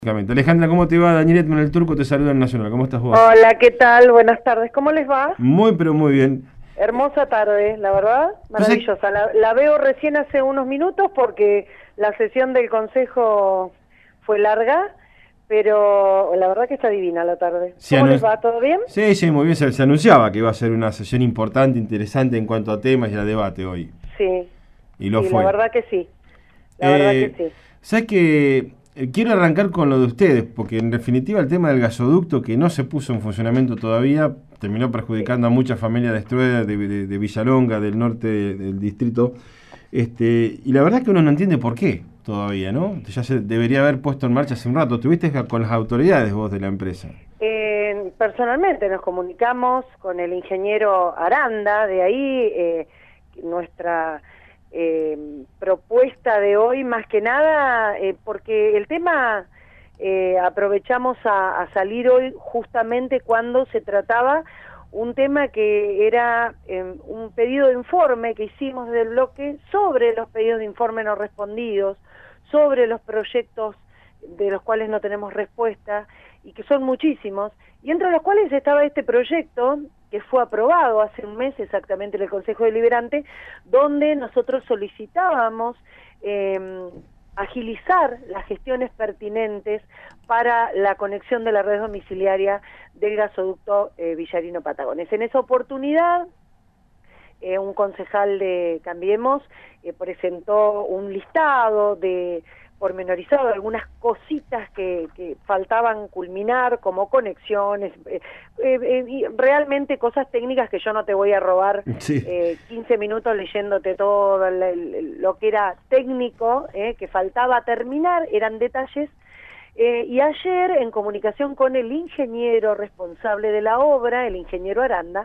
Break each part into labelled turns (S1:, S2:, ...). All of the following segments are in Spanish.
S1: Alejandra, ¿cómo te va? Daniel Etman, el Turco, te saluda en Nacional. ¿Cómo estás vos?
S2: Hola, ¿qué tal? Buenas tardes. ¿Cómo les va?
S1: Muy, pero muy bien.
S2: Hermosa tarde, la verdad, maravillosa. La veo recién hace unos minutos porque la sesión del Consejo fue larga, pero la verdad que está divina la tarde. ¿Cómo les va? ¿Todo bien?
S1: Sí, sí, muy bien. Se anunciaba que iba a ser una sesión importante, interesante en cuanto a temas y a debate hoy.
S2: Sí,
S1: Y lo
S2: sí,
S1: fue.
S2: la verdad que sí. La verdad que sí.
S1: ¿Sabes qué? Quiero arrancar con lo de ustedes, porque en definitiva el tema del gasoducto que no se puso en funcionamiento todavía terminó
S2: Sí.
S1: perjudicando a muchas familias de Estrueda, de Villalonga, del norte del distrito. Y la verdad es que uno no entiende por qué todavía, ¿no? Ya se debería haber puesto en marcha hace un rato. ¿Estuviste con las autoridades vos de la empresa?
S2: Personalmente nos comunicamos con el ingeniero Aranda, de ahí nuestra propuesta de hoy, más que nada, porque el tema aprovechamos a salir hoy justamente cuando se trataba un tema que era un pedido de informe que hicimos del bloque sobre los pedidos de informe no respondidos, sobre los proyectos de los cuales no tenemos respuesta y que son muchísimos, y entre los cuales estaba este proyecto que fue aprobado hace un mes exactamente en el Consejo Deliberante, donde nosotros solicitábamos agilizar las gestiones pertinentes para la conexión de la red domiciliaria del gasoducto Villarino-Patagones. En esa oportunidad, un concejal de Cambiemos presentó un listado de pormenorizado, algunas cositas que faltaban culminar, como conexiones, realmente cosas técnicas que yo no te voy a robar 15 minutos leyéndote todo lo que era técnico, que faltaba terminar, eran detalles. Y ayer, en comunicación con el ingeniero responsable de la obra, el ingeniero Aranda,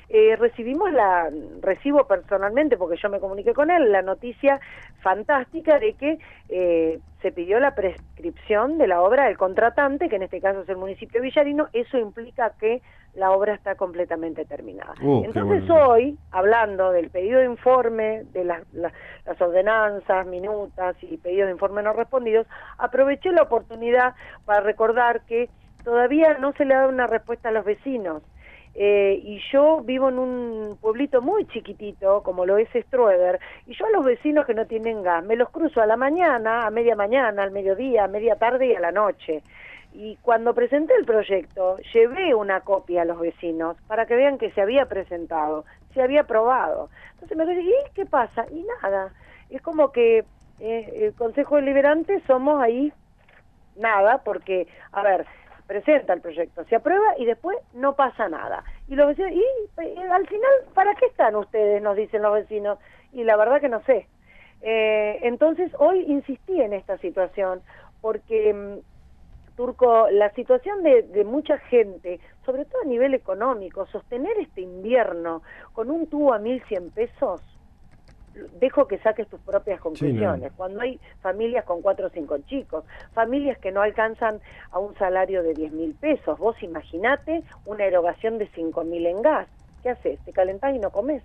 S2: recibo personalmente, porque yo me comuniqué con él, la noticia fantástica de que se pidió la prescripción de la obra del contratante, que en este caso es el municipio de Villarino. Eso implica que la obra está completamente terminada. Entonces hoy, hablando del pedido de informe, de las ordenanzas, minutas y pedidos de informe no respondidos, aproveché la oportunidad para recordar que todavía no se le ha dado una respuesta a los vecinos. Y yo vivo en un pueblito muy chiquitito, como lo es Strueder, y yo a los vecinos que no tienen gas, me los cruzo a la mañana, a media mañana, al mediodía, a media tarde y a la noche. Y cuando presenté el proyecto, llevé una copia a los vecinos para que vean que se había presentado, se había aprobado. Entonces me dije, ¿y qué pasa? Y nada, es como que el Consejo Deliberante somos ahí nada, porque, a ver, presenta el proyecto, se aprueba y después no pasa nada. Y los vecinos, y al final, ¿para qué están ustedes?, nos dicen los vecinos, y la verdad que no sé. Entonces, hoy insistí en esta situación, porque, Turco, la situación de mucha gente, sobre todo a nivel económico, sostener este invierno con un tubo a 1.100 pesos, dejo que saques tus propias conclusiones. Sí, no. Cuando hay familias con 4 o 5 chicos, familias que no alcanzan a un salario de 10.000 pesos, vos imaginate una erogación de 5.000 en gas. ¿Qué haces? Te calentás y no comés.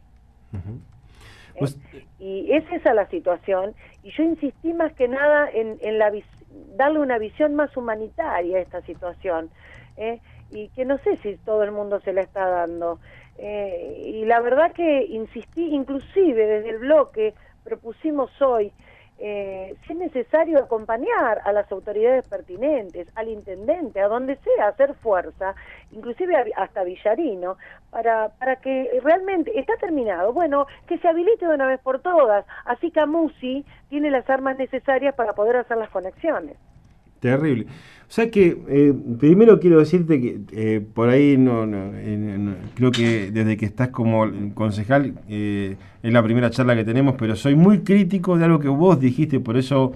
S2: Pues, y es esa la situación, y yo insistí más que nada en darle una visión más humanitaria a esta situación, y que no sé si todo el mundo se la está dando. Y la verdad que insistí, inclusive desde el bloque propusimos hoy, si es necesario, acompañar a las autoridades pertinentes, al intendente, a donde sea, hacer fuerza, inclusive hasta Villarino, para que realmente está terminado. Bueno, que se habilite de una vez por todas, así Camusi tiene las armas necesarias para poder hacer las conexiones.
S1: Terrible. O sea que, primero quiero decirte que por ahí creo que desde que estás como concejal es la primera charla que tenemos, pero soy muy crítico de algo que vos dijiste, por eso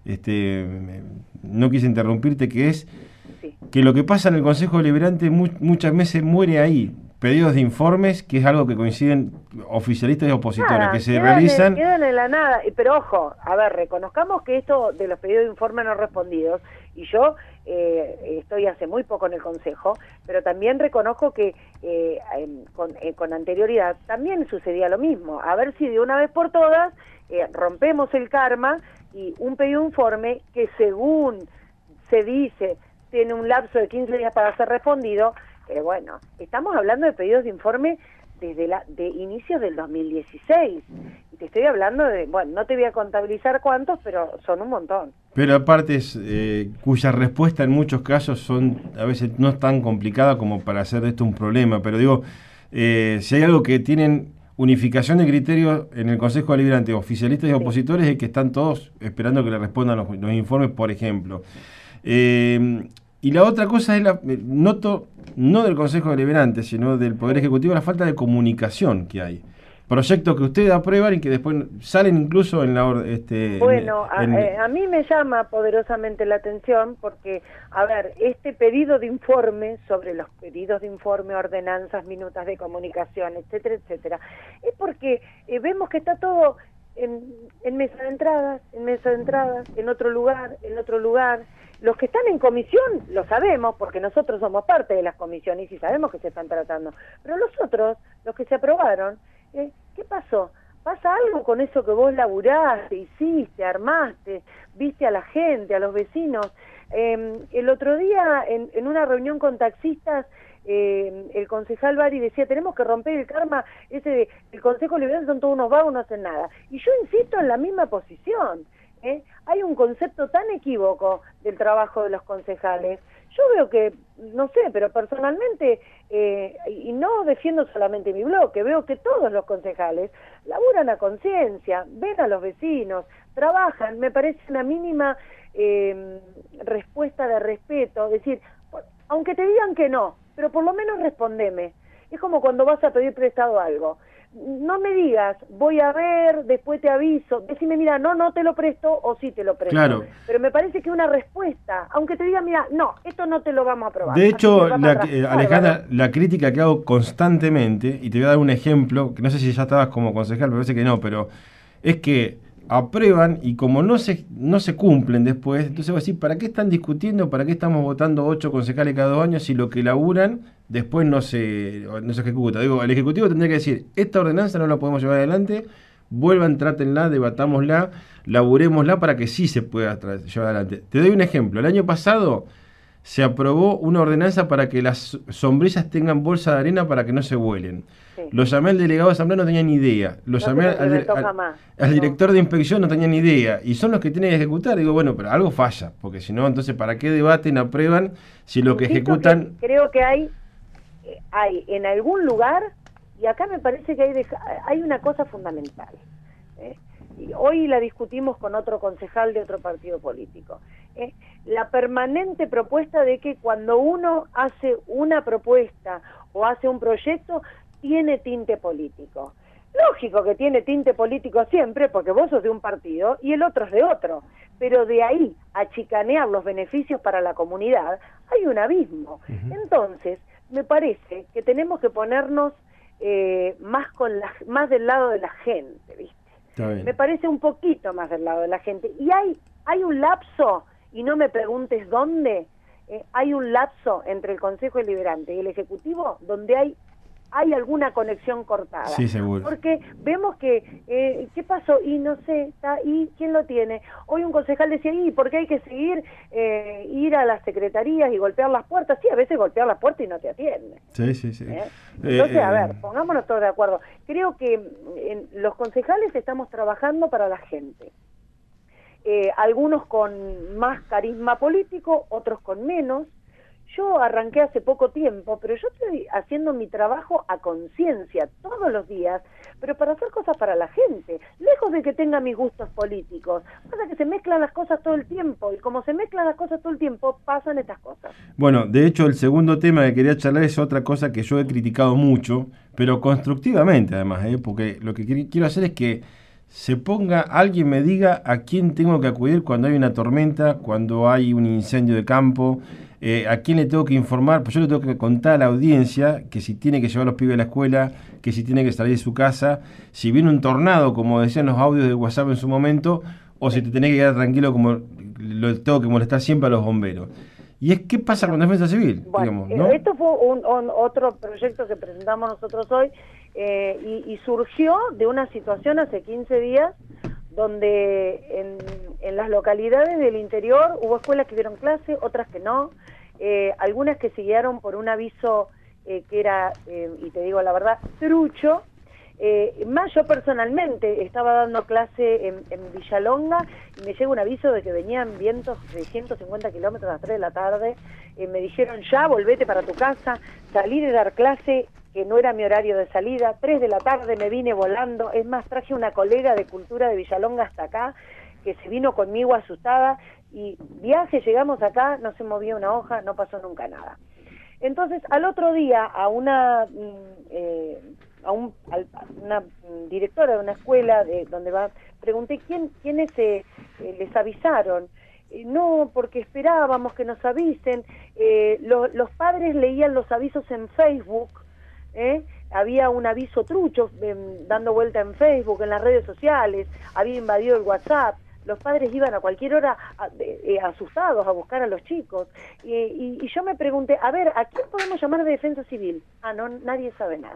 S1: no quise interrumpirte, que es que lo que pasa en el Consejo Deliberante muchas veces muere ahí. Pedidos de informes, que es algo que coinciden oficialistas y opositores, que se realizan...
S2: Quedan en la nada, pero ojo, a ver, reconozcamos que esto de los pedidos de informe no respondidos, y yo estoy hace muy poco en el Consejo, pero también reconozco que con anterioridad también sucedía lo mismo. A ver si de una vez por todas rompemos el karma y un pedido de informe que según se dice tiene un lapso de 15 días para ser respondido, pero bueno, estamos hablando de pedidos de informe de inicios del 2016, y te estoy hablando de, bueno, no te voy a contabilizar cuántos, pero son un montón.
S1: Pero aparte, cuya respuesta en muchos casos son, a veces no es tan complicada como para hacer de esto un problema, pero digo, si hay algo que tienen unificación de criterios en el Consejo Deliberante, oficialistas y opositores, es que están todos esperando que le respondan los informes, por ejemplo. Y la otra cosa es, noto, no del Consejo Deliberante, sino del Poder Ejecutivo, la falta de comunicación que hay. Proyectos que ustedes aprueban y que después salen incluso en la
S2: Bueno, a mí me llama poderosamente la atención porque, a ver, este pedido de informe sobre los pedidos de informe, ordenanzas, minutas de comunicación, etcétera, etcétera, es porque vemos que está todo en mesa de entradas, en otro lugar, Los que están en comisión lo sabemos porque nosotros somos parte de las comisiones y sabemos que se están tratando, pero los otros, los que se aprobaron, ¿qué pasó? ¿Pasa algo con eso que vos laburaste, hiciste, armaste, viste a la gente, a los vecinos? El otro día, en una reunión con taxistas, el concejal Bari decía, tenemos que romper el karma ese de el Consejo Liberal son todos unos vagos, no hacen nada. Y yo insisto en la misma posición. Hay un concepto tan equívoco del trabajo de los concejales. Yo veo que, no sé, pero personalmente, y no defiendo solamente mi bloque, veo que todos los concejales laburan a conciencia, ven a los vecinos, trabajan, me parece una mínima respuesta de respeto, es decir, aunque te digan que no, pero por lo menos respondeme. Es como cuando vas a pedir prestado algo. No me digas, voy a ver, después te aviso, decime, mira, no te lo presto o sí te lo presto.
S1: Claro.
S2: Pero me parece que una respuesta, aunque te diga, mira, no, esto no te lo vamos a aprobar.
S1: De hecho, Alejandra, la crítica que hago constantemente, y te voy a dar un ejemplo, que no sé si ya estabas como concejal, me parece que no, pero es que aprueban y como no se cumplen después, entonces voy a decir, ¿para qué están discutiendo? ¿Para qué estamos votando 8 concejales cada 2 años si lo que laburan después no se ejecuta? Digo, el Ejecutivo tendría que decir, esta ordenanza no la podemos llevar adelante, vuelvan, trátenla, debatámosla, laburémosla para que sí se pueda llevar adelante. Te doy un ejemplo, el año pasado se aprobó una ordenanza para que las sombrillas tengan bolsa de arena para que no se vuelen. Sí. Lo llamé al delegado de asamblea, no tenía ni idea. Lo llamé al director de inspección, no tenía ni idea. Y son los que tienen que ejecutar. Digo, bueno, pero algo falla, porque si no, entonces, ¿para qué debaten, aprueban, si lo que ejecutan...
S2: Creo que hay en algún lugar, y acá me parece que hay una cosa fundamental. Y hoy la discutimos con otro concejal de otro partido político. La permanente propuesta de que cuando uno hace una propuesta o hace un proyecto, tiene tinte político. Lógico que tiene tinte político siempre, porque vos sos de un partido y el otro es de otro, pero de ahí a chicanear los beneficios para la comunidad, hay un abismo. Entonces, me parece que tenemos que ponernos más del lado de la gente, ¿viste? Me parece un poquito más del lado de la gente. Y hay un lapso, y no me preguntes dónde, hay un lapso entre el Consejo Deliberante y el Ejecutivo donde hay alguna conexión cortada.
S1: Sí, seguro.
S2: Porque vemos que, ¿qué pasó? Y no sé, ¿y quién lo tiene? Hoy un concejal decía, ¿y por qué hay que seguir, ir a las secretarías y golpear las puertas? Sí, a veces golpear las puertas y no te atienden.
S1: Sí.
S2: Entonces, a ver, pongámonos todos de acuerdo. Creo que los concejales estamos trabajando para la gente. Algunos con más carisma político, otros con menos. Yo arranqué hace poco tiempo, pero yo estoy haciendo mi trabajo a conciencia todos los días, pero para hacer cosas para la gente, lejos de que tenga mis gustos políticos. Pasa que se mezclan las cosas todo el tiempo, y como se mezclan las cosas todo el tiempo, pasan estas cosas.
S1: Bueno, de hecho, el segundo tema que quería charlar es otra cosa que yo he criticado mucho, pero constructivamente además, porque lo que quiero hacer es que alguien me diga a quién tengo que acudir cuando hay una tormenta, cuando hay un incendio de campo, a quién le tengo que informar. Pues yo le tengo que contar a la audiencia que si tiene que llevar a los pibes a la escuela, que si tiene que salir de su casa, si viene un tornado, como decían los audios de WhatsApp en su momento, o si te tenés que quedar tranquilo, como lo tengo que molestar siempre a los bomberos. ¿Y qué pasa con Defensa Civil?
S2: Bueno,
S1: digamos, ¿no?
S2: Esto fue otro proyecto que presentamos nosotros hoy y surgió de una situación hace 15 días donde en las localidades del interior hubo escuelas que dieron clase, otras que no, algunas que se guiaron por un aviso que era, y te digo la verdad, trucho. Más yo personalmente estaba dando clase en Villalonga y me llega un aviso de que venían vientos de 150 kilómetros a las 3 de la tarde. Me dijeron ya, volvete para tu casa. Salí de dar clase, que no era mi horario de salida, 3 de la tarde me vine volando. Es más, traje una colega de cultura de Villalonga hasta acá, que se vino conmigo asustada, y viaje, llegamos acá, no se movía una hoja, no pasó nunca nada. Entonces, al otro día, a una directora de una escuela donde va, pregunté quiénes les avisaron. No, porque esperábamos que nos avisen. Los padres leían los avisos en Facebook, había un aviso trucho dando vuelta en Facebook, en las redes sociales, había invadido el WhatsApp. Los padres iban a cualquier hora asustados a buscar a los chicos. Y yo me pregunté, a ver, ¿a quién podemos llamar de Defensa Civil? No, nadie sabe nada.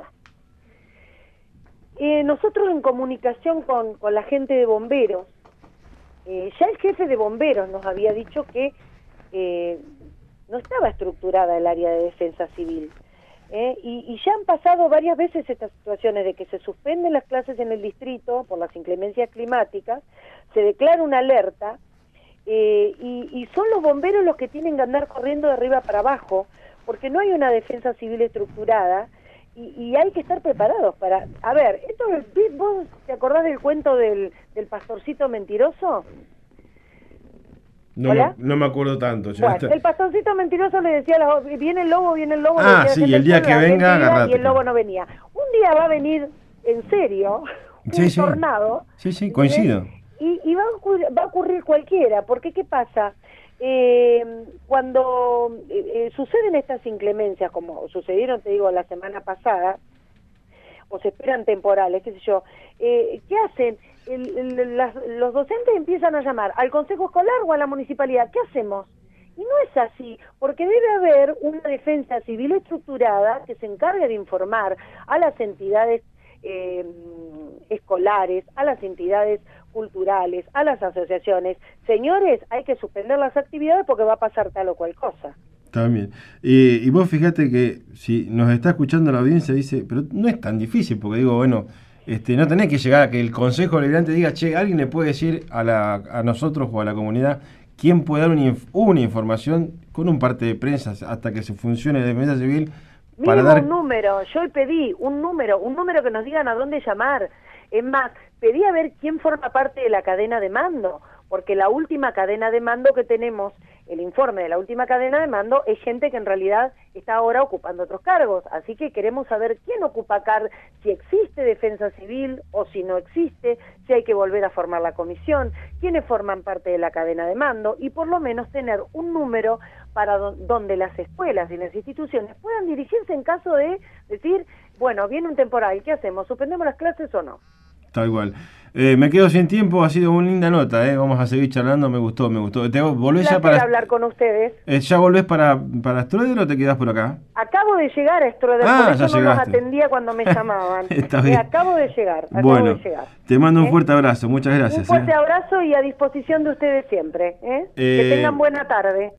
S2: Nosotros en comunicación con la gente de bomberos, ya el jefe de bomberos nos había dicho que no estaba estructurada el área de Defensa Civil. Y ya han pasado varias veces estas situaciones de que se suspenden las clases en el distrito por las inclemencias climáticas, se declara una alerta, y son los bomberos los que tienen que andar corriendo de arriba para abajo, porque no hay una defensa civil estructurada, y hay que estar preparados para... A ver, ¿vos te acordás del cuento del pastorcito mentiroso?
S1: No me acuerdo tanto.
S2: Bueno, el pastorcito mentiroso le decía, viene el lobo,
S1: Ah, sí, el día que venga, agarrate.
S2: Y el lobo no venía. Un día va a venir, en serio, un tornado.
S1: Sí, coincido.
S2: Y va a ocurrir cualquiera, porque ¿qué pasa? Cuando suceden estas inclemencias, como sucedieron, te digo, la semana pasada, o se esperan temporales, qué sé yo, ¿qué hacen? Los docentes empiezan a llamar al consejo escolar o a la municipalidad. ¿Qué hacemos? Y no es así, porque debe haber una defensa civil estructurada que se encargue de informar a las entidades escolares, a las entidades culturales, a las asociaciones. Señores, hay que suspender las actividades porque va a pasar tal o cual cosa.
S1: También. Y vos fíjate que si nos está escuchando la audiencia, dice, pero no es tan difícil, porque digo, bueno, no tenés que llegar a que el Consejo Deliberante diga, che, alguien le puede decir a nosotros o a la comunidad quién puede dar una información con un parte de prensa hasta que se funcione la defensa civil. Para dar
S2: un número, yo pedí un número que nos digan a dónde llamar. Es más, pedí a ver quién forma parte de la cadena de mando, porque la última cadena de mando que tenemos, el informe de la última cadena de mando, es gente que en realidad está ahora ocupando otros cargos, así que queremos saber quién ocupa cargos, si existe defensa civil o si no existe, si hay que volver a formar la comisión, quiénes forman parte de la cadena de mando, y por lo menos tener un número para donde las escuelas y las instituciones puedan dirigirse en caso de decir, bueno, viene un temporal, ¿qué hacemos? ¿Suspendemos las clases o no?
S1: Tal cual. Me quedo sin tiempo, ha sido una linda nota, vamos a seguir charlando, me gustó. ¿Volvés ya para
S2: hablar con ustedes?
S1: ¿Ya volvés para Stroeder o te quedás por acá?
S2: Acabo de llegar a Stroeder, por eso no los atendía cuando me llamaban.
S1: Está bien.
S2: Acabo de llegar.
S1: Te mando un fuerte abrazo, muchas gracias.
S2: Un fuerte abrazo y a disposición de ustedes siempre. Que tengan buena tarde.